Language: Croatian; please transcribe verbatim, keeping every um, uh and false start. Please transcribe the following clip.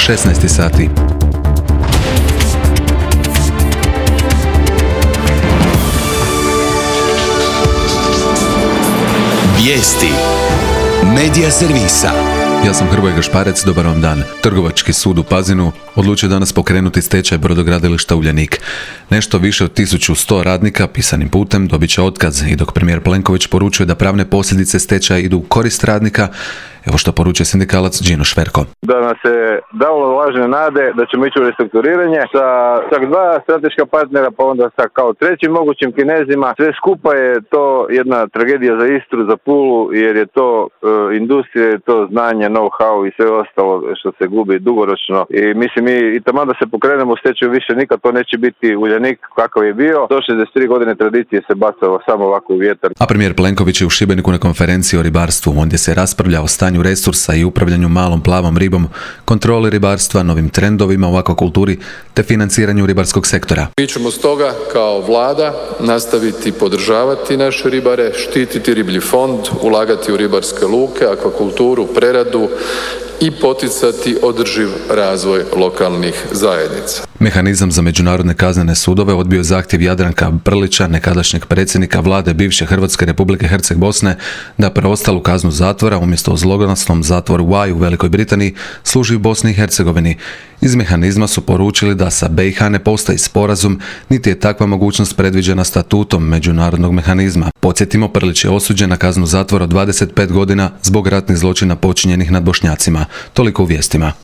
šesnaest sati. Vijesti Medija servisa. Ja sam Hrvoje Gašparec, dobar vam dan. Trgovački sud u Pazinu odlučio danas pokrenuti stečaj brodogradilišta Uljanik. Nešto više od tisuću sto radnika pisanim putem dobit će otkaz i dok premijer Plenković poručuje da pravne posljedice stečaja idu u korist radnika, evo što poručuje sindikalac Đino Šverko. Da nas se dalo lažne nade da ćemo ići u restrukturiranje sa čak dva strateška partnera, pa onda sa kao trećim mogućim Kinezima. Sve skupa je to jedna tragedija za Istru, za Pulu, jer je to e, industrija, je to znanje, know-how i sve ostalo što se gubi dugoročno. I mislim, mi i taman da se pokrenemo u stečaju više nikad, to neće biti Uljanik kakav je bio. Do šezdeset tri godine tradicije se bacalo samo ovako u vjetar. A premijer Plenković je u Šibeniku na konferenciji o ribarstvu, ondje se raspravlja o stanju resursa i upravljanju malom plavom ribom, kontroli ribarstva, novim trendovima u akvakulturi te financiranju ribarskog sektora. Mi ćemo stoga kao vlada nastaviti podržavati naše ribare, štititi riblji fond, ulagati u ribarske luke, akvakulturu, preradu i poticati održiv razvoj lokalnih zajednica. Mehanizam za međunarodne kaznene sudove odbio je zahtjev Jadranka Brlića, nekadašnjeg predsjednika vlade bivše Hrvatske Republike Herceg Bosne, da preostalu kaznu zatvora umjesto u zloglasnom zatvoru Y u Velikoj Britaniji služi u Bosni i Hercegovini. Iz mehanizma su poručili da sa B i H ne postoji sporazum, niti je takva mogućnost predviđena statutom međunarodnog mehanizma. Podsjetimo, Brlić je osuđen na kaznu zatvora od dvadeset pet godina zbog ratnih zločina počinjenih nad Bošnjacima. Toliko u vijestima.